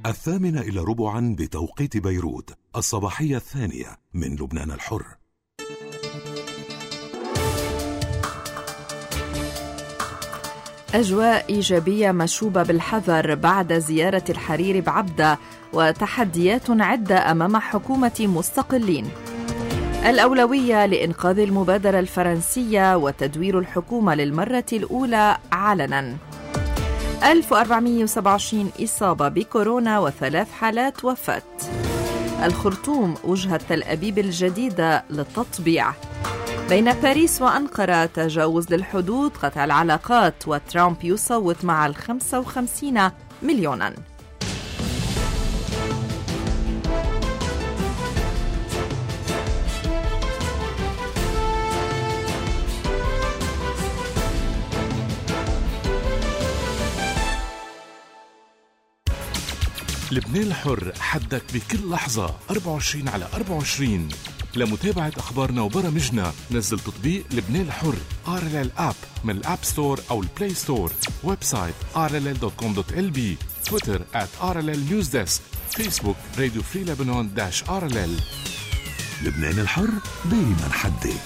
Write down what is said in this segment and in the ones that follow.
8:45 بتوقيت بيروت، الصباحية الثانية من لبنان الحر. أجواء إيجابية مشوبة بالحذر بعد زيارة الحريري بعبدة، وتحديات عدة أمام حكومة مستقلين. الأولوية لإنقاذ المبادرة الفرنسية وتدوير الحكومة للمرة الأولى علناً. 1427 إصابة بكورونا و3 حالات وفاة. الخرطوم وجهة تل أبيب الجديدة للتطبيع. بين باريس وأنقرة تجاوز للحدود، قطع العلاقات، وترامب يصوت مع 55 مليوناً. لبنان الحر، حدك بكل لحظة 24/24. لمتابعة أخبارنا وبرامجنا نزل تطبيق لبنان الحر RLL App من الأب ستور أو البلاي ستور. ويب سايت rll.com.lb. تويتر @RLL News Desk. فيسبوك راديو فري لبنان -RLL. لبنان الحر دايما حدك.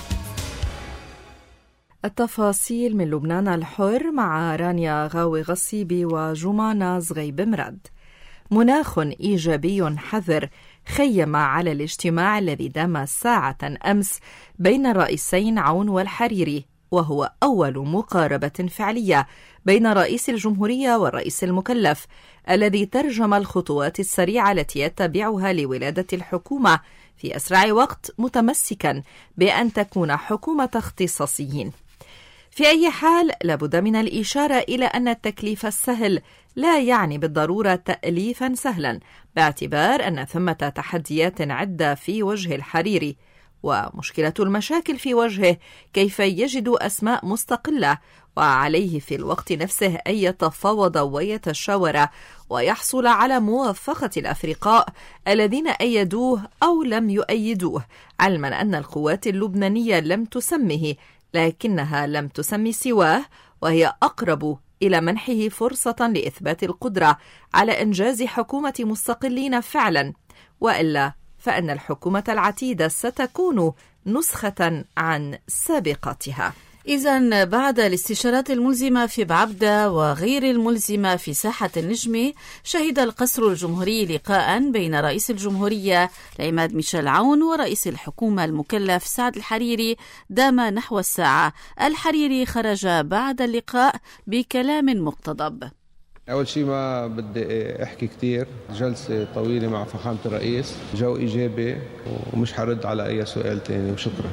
التفاصيل من لبنان الحر مع رانيا غاوي غصيبي وجمانة زغيب مرد. مناخ إيجابي حذر خيم على الاجتماع الذي دام ساعة أمس بين الرئيسين عون والحريري، وهو أول مقاربة فعلية بين رئيس الجمهورية والرئيس المكلف، الذي ترجم الخطوات السريعة التي يتبعها لولادة الحكومة في أسرع وقت، متمسكا بأن تكون حكومة اختصاصيين. في أي حال لابد من الإشارة إلى أن التكليف السهل لا يعني بالضرورة تأليفا سهلا، باعتبار أن ثمة تحديات عدة في وجه الحريري، ومشكلة المشاكل في وجهه كيف يجد أسماء مستقلة، وعليه في الوقت نفسه أن يتفاوض ويتشاور ويحصل على موافقة الأفرقاء الذين أيدوه أو لم يؤيدوه، علما أن القوات اللبنانية لم تسمه لكنها لم تسمي سواه، وهي أقرب إلى منحه فرصة لإثبات القدرة على إنجاز حكومة مستقلين فعلا، وإلا فإن الحكومة العتيدة ستكون نسخة عن سابقتها. إذن بعد الاستشارات الملزمة في بعبدة وغير الملزمة في ساحة النجمة، شهد القصر الجمهوري لقاء بين رئيس الجمهورية العماد ميشيل عون ورئيس الحكومة المكلف سعد الحريري دام نحو الساعة. الحريري خرج بعد اللقاء بكلام مقتضب. أول شيء ما بدي أحكي كتير، جلسة طويلة مع فخامة الرئيس، جو إيجابي ومش حرد على أي سؤال تاني، وشكرا.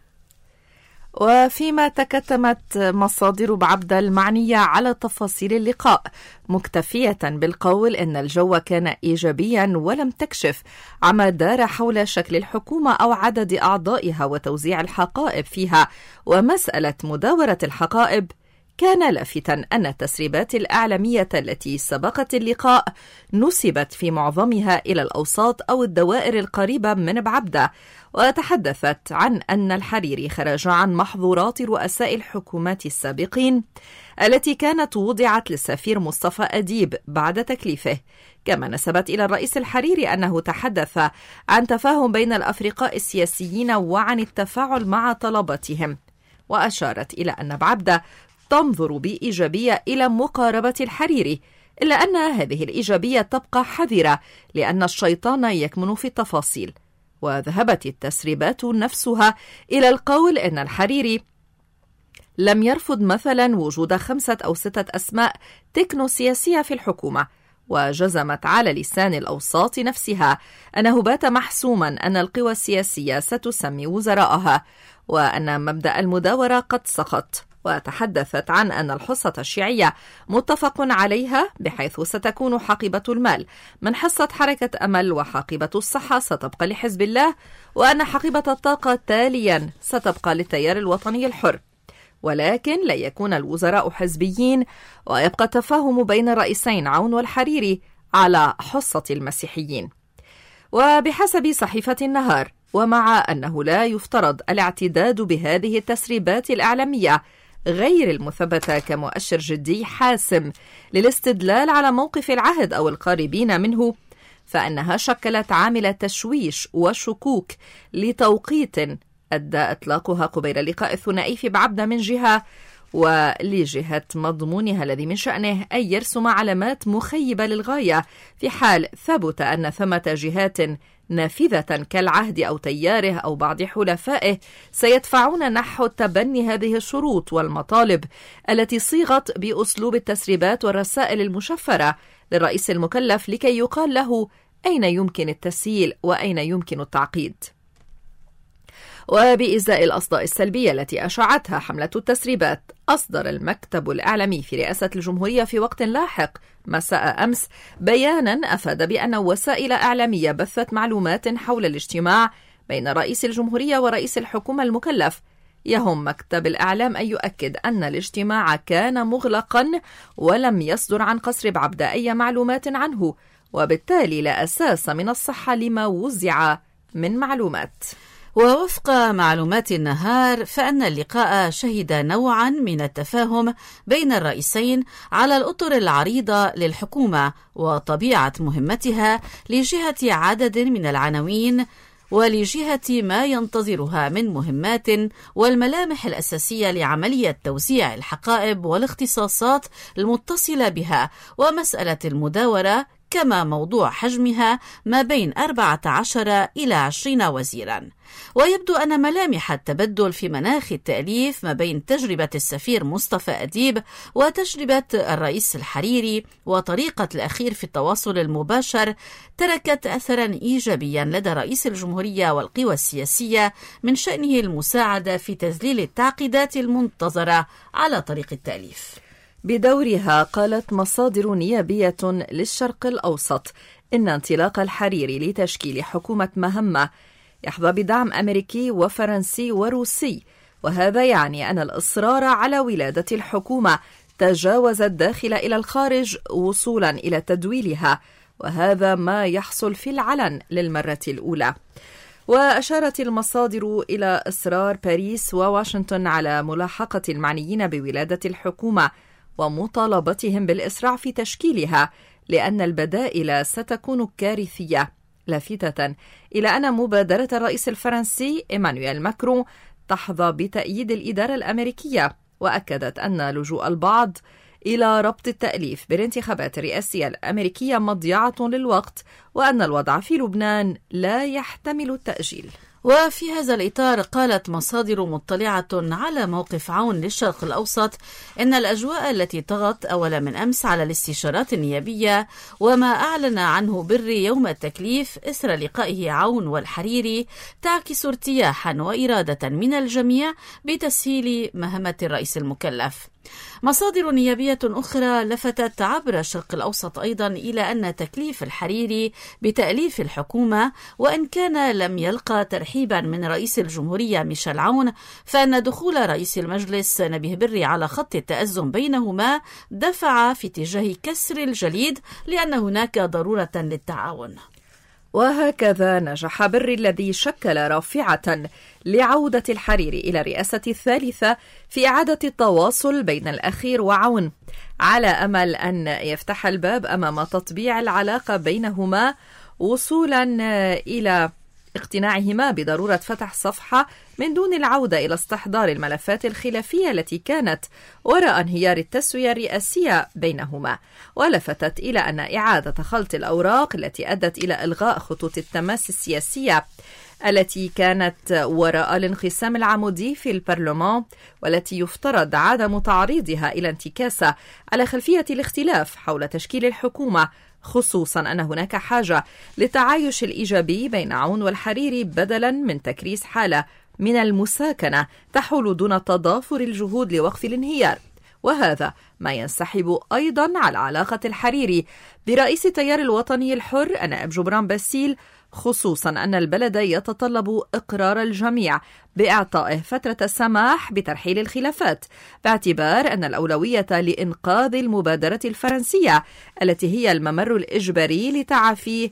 وفيما تكتمت مصادر بعبدة المعنية على تفاصيل اللقاء، مكتفية بالقول أن الجو كان إيجابيا، ولم تكشف عما دار حول شكل الحكومة أو عدد أعضائها وتوزيع الحقائب فيها. ومسألة مداورة الحقائب، كان لافتا أن التسريبات الإعلامية التي سبقت اللقاء نسبت في معظمها إلى الأوساط أو الدوائر القريبة من بعبدة، وتحدثت عن أن الحريري خرج عن محظورات رؤساء الحكومات السابقين التي كانت وضعت للسفير مصطفى أديب بعد تكليفه. كما نسبت إلى الرئيس الحريري أنه تحدث عن تفاهم بين الأفرقاء السياسيين وعن التفاعل مع طلباتهم، وأشارت إلى أن بعبدة تنظر بإيجابية إلى مقاربة الحريري، إلا أن هذه الإيجابية تبقى حذرة لأن الشيطان يكمن في التفاصيل. وذهبت التسريبات نفسها إلى القول أن الحريري لم يرفض مثلا وجود 5 أو 6 أسماء تكنوسياسية في الحكومة، وجزمت على لسان الأوساط نفسها أنه بات محسوما أن القوى السياسية ستسمي وزراءها، وأن مبدأ المداورة قد سقط. وتحدثت عن أن الحصة الشيعية متفق عليها، بحيث ستكون حقيبة المال من حصة حركة أمل، وحقيبة الصحة ستبقى لحزب الله، وأن حقيبة الطاقة تاليا ستبقى للتيار الوطني الحر، ولكن لا يكون الوزراء حزبيين، ويبقى التفاهم بين الرئيسين عون والحريري على حصة المسيحيين. وبحسب صحيفة النهار، ومع أنه لا يفترض الاعتداد بهذه التسريبات الإعلامية، غير المثبتة كمؤشر جدي حاسم للاستدلال على موقف العهد أو القاربين منه، فإنها شكلت عامل تشويش وشكوك لتوقيت أدى إطلاقها قبيل اللقاء الثنائي في بعبدة من جهة، ولجهة مضمونها الذي من شأنه أن يرسم علامات مخيبة للغاية في حال ثبت أن ثمة جهات نافذة كالعهد أو تياره أو بعض حلفائه سيدفعون نحو تبني هذه الشروط والمطالب التي صيغت بأسلوب التسريبات والرسائل المشفرة للرئيس المكلف لكي يقال له أين يمكن التسييل وأين يمكن التعقيد. وبإزاء الأصداء السلبية التي أشعتها حملة التسريبات، أصدر المكتب الإعلامي في رئاسة الجمهورية في وقت لاحق مساء أمس بيانا أفاد بأن وسائل إعلامية بثت معلومات حول الاجتماع بين رئيس الجمهورية ورئيس الحكومة المكلف. يهم مكتب الإعلام أن يؤكد أن الاجتماع كان مغلقا ولم يصدر عن قصر بعبدة أي معلومات عنه، وبالتالي لا أساس من الصحة لما وزع من معلومات. ووفق معلومات النهار، فإن اللقاء شهد نوعا من التفاهم بين الرئيسين على الأطر العريضة للحكومة وطبيعة مهمتها لجهة عدد من العناوين ولجهة ما ينتظرها من مهمات والملامح الأساسية لعملية توزيع الحقائب والاختصاصات المتصلة بها، ومسألة المداورة كما موضوع حجمها ما بين 14 إلى 20 وزيرا. ويبدو أن ملامح التبدل في مناخ التأليف ما بين تجربة السفير مصطفى أديب وتجربة الرئيس الحريري وطريقة الأخير في التواصل المباشر تركت أثرا إيجابيا لدى رئيس الجمهورية والقوى السياسية من شأنه المساعدة في تذليل التعقيدات المنتظرة على طريق التأليف. بدورها قالت مصادر نيابية للشرق الأوسط إن انطلاق الحريري لتشكيل حكومة مهمة يحظى بدعم أمريكي وفرنسي وروسي، وهذا يعني أن الإصرار على ولادة الحكومة تجاوز الداخل إلى الخارج وصولا إلى تدويلها، وهذا ما يحصل في العلن للمرة الأولى. وأشارت المصادر إلى إصرار باريس وواشنطن على ملاحقة المعنيين بولادة الحكومة ومطالبتهم بالإسراع في تشكيلها، لأن البدائل ستكون كارثية، لافتة إلى أن مبادرة الرئيس الفرنسي إيمانويل ماكرون تحظى بتأييد الإدارة الأمريكية، وأكدت أن لجوء البعض إلى ربط التأليف بالانتخابات الرئاسية الأمريكية مضيعة للوقت، وأن الوضع في لبنان لا يحتمل التأجيل. وفي هذا الإطار قالت مصادر مطلعة على موقف عون للشرق الأوسط إن الأجواء التي طغت أول من أمس على الاستشارات النيابية وما أعلن عنه بري يوم التكليف إثر لقائه عون والحريري تعكس ارتياحا وإرادة من الجميع بتسهيل مهمة الرئيس المكلف. مصادر نيابية أخرى لفتت عبر الشرق الأوسط أيضا إلى أن تكليف الحريري بتأليف الحكومة وإن كان لم يلقى ترحيبا من رئيس الجمهورية ميشيل عون، فإن دخول رئيس المجلس نبيه بري على خط التأزم بينهما دفع في اتجاه كسر الجليد لأن هناك ضرورة للتعاون. وهكذا نجح بري الذي شكل رافعة لعودة الحريري إلى الرئاسة الثالثة في إعادة التواصل بين الأخير وعون، على أمل أن يفتح الباب أمام تطبيع العلاقة بينهما وصولا إلى اقتناعهما بضرورة فتح صفحة من دون العودة إلى استحضار الملفات الخلافية التي كانت وراء انهيار التسوية الرئاسية بينهما. ولفتت إلى أن إعادة خلط الأوراق التي أدت إلى إلغاء خطوط التماس السياسية التي كانت وراء الانقسام العمودي في البرلمان، والتي يفترض عدم تعريضها إلى انتكاسة على خلفية الاختلاف حول تشكيل الحكومة، خصوصا أن هناك حاجة للتعايش الإيجابي بين عون والحريري بدلا من تكريس حالة من المساكنة تحول دون تضافر الجهود لوقف الانهيار. وهذا ما ينسحب أيضا على علاقة الحريري برئيس التيار الوطني الحر النائب جبران باسيل، خصوصا أن البلد يتطلب إقرار الجميع بإعطائه فترة سماح بترحيل الخلافات، باعتبار أن الأولوية لإنقاذ المبادرة الفرنسية التي هي الممر الإجباري لتعافي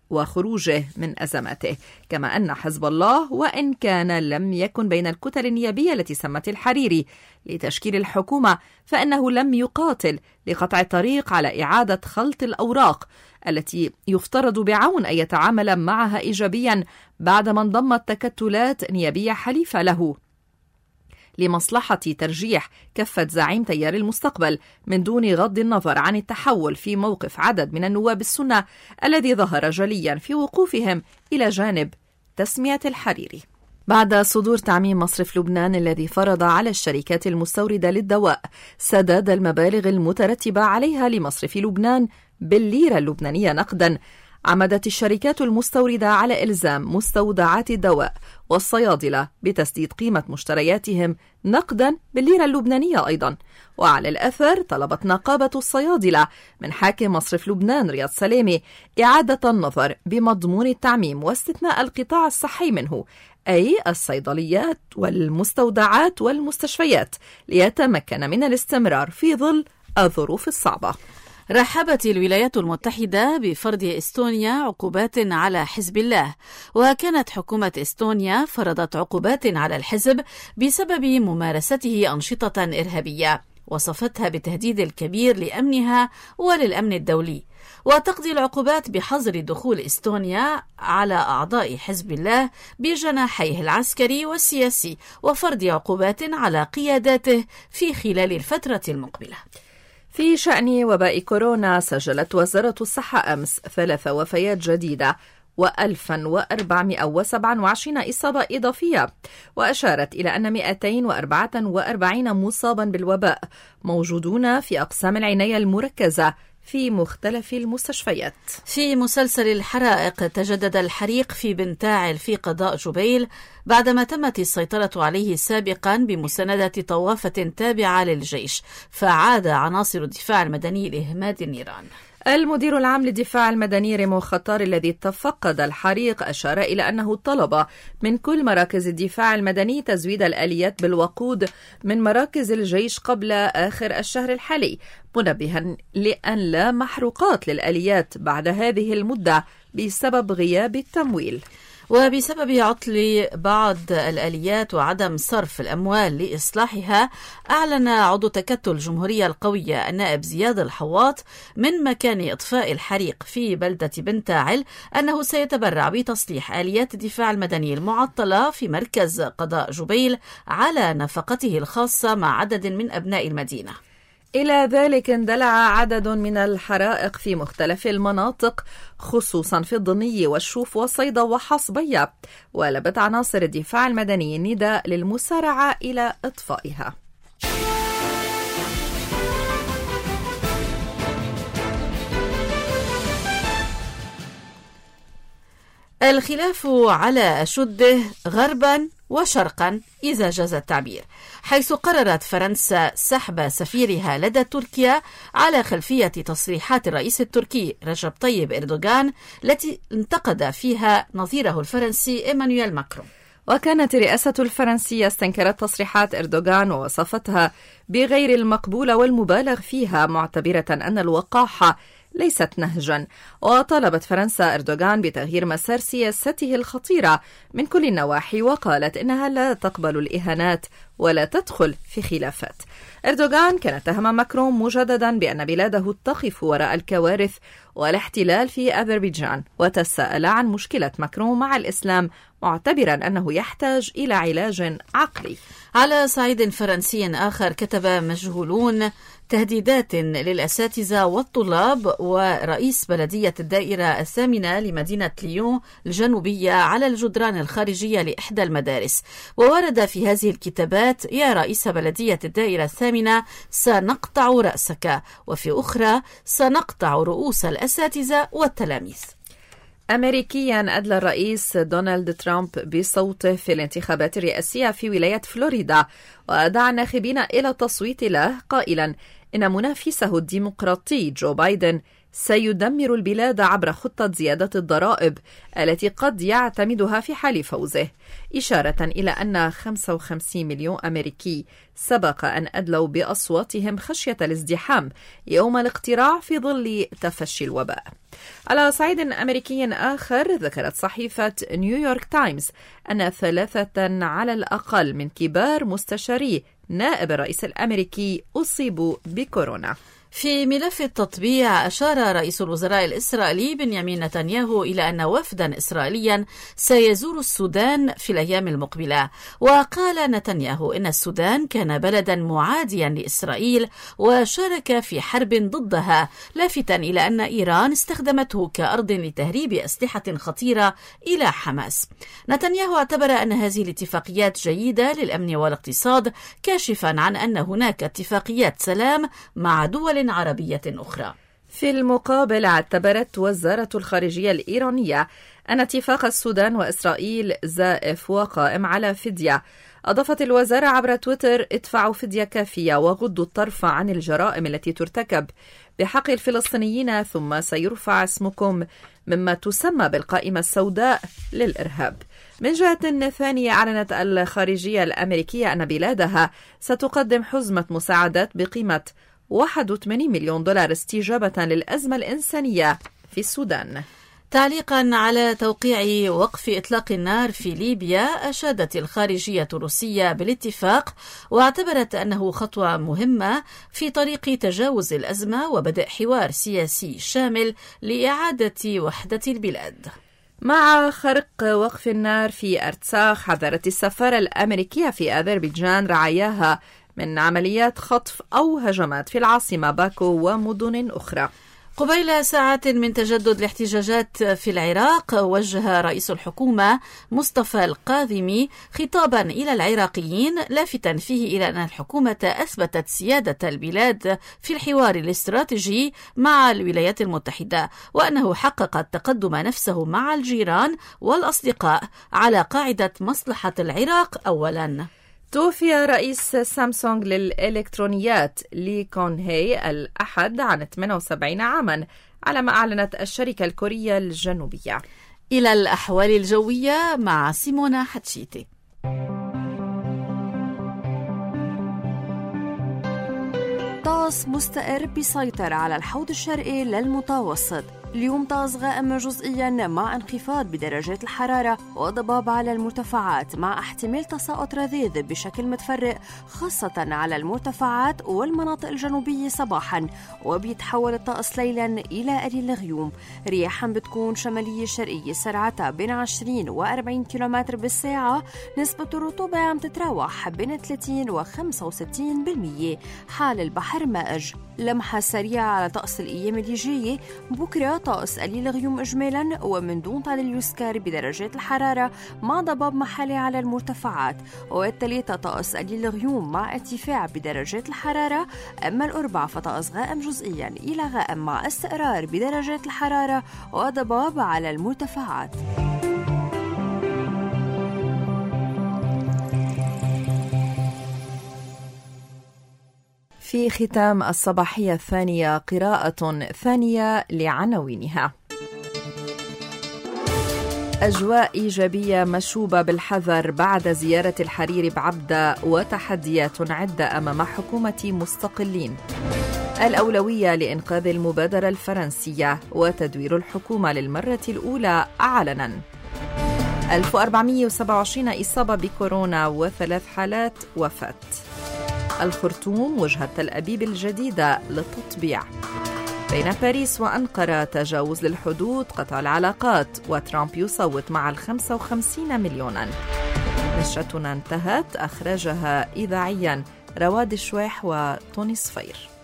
وخروجه من أزماته، كما أن حزب الله وإن كان لم يكن بين الكتل النيابية التي سمت الحريري لتشكيل الحكومة، فإنه لم يقاتل لقطع الطريق على إعادة خلط الأوراق التي يفترض بعون أن يتعامل معها إيجابيا بعدما انضمت تكتلات نيابية حليفة له لمصلحة ترجيح كفة زعيم تيار المستقبل، من دون غض النظر عن التحول في موقف عدد من النواب السنة الذي ظهر جليا في وقوفهم إلى جانب تسمية الحريري. بعد صدور تعميم مصرف لبنان الذي فرض على الشركات المستوردة للدواء سداد المبالغ المترتبة عليها لمصرف لبنان بالليرة اللبنانية نقدا، عمدت الشركات المستوردة على إلزام مستودعات الدواء والصيادلة بتسديد قيمة مشترياتهم نقدا بالليرة اللبنانية أيضا. وعلى الأثر طلبت نقابة الصيادلة من حاكم مصرف لبنان رياض سلامي إعادة النظر بمضمون التعميم واستثناء القطاع الصحي منه، أي الصيدليات والمستودعات والمستشفيات، ليتمكن من الاستمرار في ظل الظروف الصعبة. رحبت الولايات المتحدة بفرض إستونيا عقوبات على حزب الله، وكانت حكومة إستونيا فرضت عقوبات على الحزب بسبب ممارسته أنشطة إرهابية وصفتها بالتهديد الكبير لأمنها وللأمن الدولي، وتقضي العقوبات بحظر دخول إستونيا على أعضاء حزب الله بجناحيه العسكري والسياسي، وفرض عقوبات على قياداته في خلال الفترة المقبلة. في شأن وباء كورونا، سجلت وزارة الصحة أمس 3 وفيات جديدة و1427 إصابة إضافية، وأشارت إلى أن 244 مصابا بالوباء موجودون في أقسام العناية المركزة في مختلف المستشفيات. في مسلسل الحرائق، تجدد الحريق في بنتاعل في قضاء جبيل بعدما تمت السيطرة عليه سابقا بمساندة طوافة تابعة للجيش، فعاد عناصر الدفاع المدني لإهماد النيران. المدير العام للدفاع المدني ريمو خطار الذي تفقد الحريق أشار إلى أنه طلب من كل مراكز الدفاع المدني تزويد الآليات بالوقود من مراكز الجيش قبل آخر الشهر الحالي، منبها لأن لا محروقات للآليات بعد هذه المدة بسبب غياب التمويل. وبسبب عطل بعض الآليات وعدم صرف الأموال لإصلاحها، أعلن عضو تكتل الجمهورية القوية النائب زياد الحواط من مكان إطفاء الحريق في بلدة بنتاعل أنه سيتبرع بتصليح آليات الدفاع المدني المعطلة في مركز قضاء جبيل على نفقته الخاصة مع عدد من أبناء المدينة. إلى ذلك اندلع عدد من الحرائق في مختلف المناطق، خصوصا في الضني والشوف والصيدا وحصبية، ولبت عناصر الدفاع المدني النداء للمسارعة إلى إطفائها. الخلاف على أشده غربا وشرقا إذا جاز التعبير، حيث قررت فرنسا سحب سفيرها لدى تركيا على خلفية تصريحات الرئيس التركي رجب طيب إردوغان التي انتقد فيها نظيره الفرنسي إيمانويل ماكرون. وكانت الرئاسة الفرنسية استنكرت تصريحات إردوغان ووصفتها بغير المقبولة والمبالغ فيها، معتبرة أن الوقاحة ليست نهجا، وطالبت فرنسا إردوغان بتغيير مسار سياسته الخطيرة من كل النواحي، وقالت إنها لا تقبل الإهانات ولا تدخل في خلافات. إردوغان كان اتهم ماكرون مجددا بأن بلاده تقف وراء الكوارث والاحتلال في أذربيجان، وتساءل عن مشكلة ماكرون مع الإسلام، معتبرا أنه يحتاج إلى علاج عقلي. على صعيد فرنسي آخر، كتب مجهولون تهديدات للأساتذة والطلاب ورئيس بلدية الدائرة الثامنة لمدينة ليون الجنوبية على الجدران الخارجية لإحدى المدارس، وورد في هذه الكتابات: يا رئيس بلدية الدائرة الثامنة، سنقطع رأسك، وفي أخرى: سنقطع رؤوس الأساتذة والتلاميذ. أمريكيا أدلى الرئيس دونالد ترامب بصوته في الانتخابات الرئاسية في ولاية فلوريدا، ودعا الناخبين إلى التصويت له، قائلا إن منافسه الديمقراطي جو بايدن سيدمر البلاد عبر خطة زيادة الضرائب التي قد يعتمدها في حال فوزه، إشارة إلى أن 55 مليون أمريكي سبق أن أدلوا بأصواتهم خشية الازدحام يوم الاقتراع في ظل تفشي الوباء. على صعيد أمريكي آخر، ذكرت صحيفة نيويورك تايمز أن 3 على الأقل من كبار مستشاري نائب الرئيس الأمريكي أصيبوا بكورونا. في ملف التطبيع، أشار رئيس الوزراء الإسرائيلي بنيامين نتنياهو إلى أن وفدا إسرائيليا سيزور السودان في الأيام المقبلة. وقال نتنياهو إن السودان كان بلدا معاديا لإسرائيل وشارك في حرب ضدها، لافتا إلى أن إيران استخدمته كأرض لتهريب أسلحة خطيرة إلى حماس. نتنياهو اعتبر أن هذه الاتفاقيات جيدة للأمن والاقتصاد، كاشفا عن أن هناك اتفاقيات سلام مع دول عربية أخرى. في المقابل، اعتبرت وزارة الخارجية الإيرانية أن اتفاق السودان وإسرائيل زائف وقائم على فدية. أضافت الوزارة عبر تويتر: ادفعوا فدية كافية وغضوا الطرف عن الجرائم التي ترتكب بحق الفلسطينيين، ثم سيرفع اسمكم مما تسمى بالقائمة السوداء للإرهاب. من جهة ثانية، أعلنت الخارجية الأمريكية أن بلادها ستقدم حزمة مساعدات بقيمة 81 مليون دولار استجابة للأزمة الإنسانية في السودان. تعليقا على توقيع وقف إطلاق النار في ليبيا، أشادت الخارجية الروسية بالاتفاق واعتبرت أنه خطوة مهمة في طريق تجاوز الأزمة وبدء حوار سياسي شامل لإعادة وحدة البلاد. مع خرق وقف النار في أرتساخ، حذرت السفارة الأمريكية في أذربيجان رعاياها من عمليات خطف أو هجمات في العاصمة باكو ومدن أخرى. قبيل ساعات من تجدد الاحتجاجات في العراق، وجه رئيس الحكومة مصطفى القاذمي خطابا إلى العراقيين، لافتا فيه إلى أن الحكومة أثبتت سيادة البلاد في الحوار الاستراتيجي مع الولايات المتحدة، وأنه حقق التقدم نفسه مع الجيران والأصدقاء على قاعدة مصلحة العراق أولا. توفي رئيس سامسونج للإلكترونيات لي كون هي الأحد عن 78 عاما، على ما أعلنت الشركة الكورية الجنوبية. إلى الأحوال الجوية مع سيمونا حتشيتي. طقس مستقر بيسيطر على الحوض الشرقي للمتوسط. اليوم طقس غائم جزئيا مع انخفاض بدرجات الحرارة وضباب على المرتفعات، مع احتمال تساقط رذيذ بشكل متفرق خاصة على المرتفعات والمناطق الجنوبية صباحا، وبيتحول الطقس ليلا إلى قليل غيوم. رياحا بتكون شمالية شرقية سرعتها بين 20 و 40 كيلومتر بالساعة. نسبة الرطوبة عم تتراوح بين 30 و 65%. حال البحر مائج. لمحة سريعة على طقس الأيام اللي جاية. بكرة طقس قليل غيوم إجمالا ومن دون طال يسكر بدرجات الحرارة مع ضباب محلي على المرتفعات، والثلاثة طقس قليل غيوم مع ارتفاع بدرجات الحرارة. أما الأربعاء فطقس غائم جزئيا إلى غائم مع استقرار بدرجات الحرارة وضباب على المرتفعات. في ختام الصباحية الثانية قراءة ثانية لعناوينها. أجواء إيجابية مشوبة بالحذر بعد زيارة الحريري بعبدة، وتحديات عدة أمام حكومة مستقلين. الأولوية لإنقاذ المبادرة الفرنسية، وتدوير الحكومة للمرة الأولى علنا. 1427 إصابة بكورونا و3 حالات وفاة. الخرطوم وجهة تل أبيب الجديدة للتطبيع. بين باريس وأنقرة تجاوز للحدود، قطع العلاقات، وترامب يصوت مع 55 مليونا. نشرتنا انتهت، أخرجها إذاعيا رواد الشويح وتوني صفير.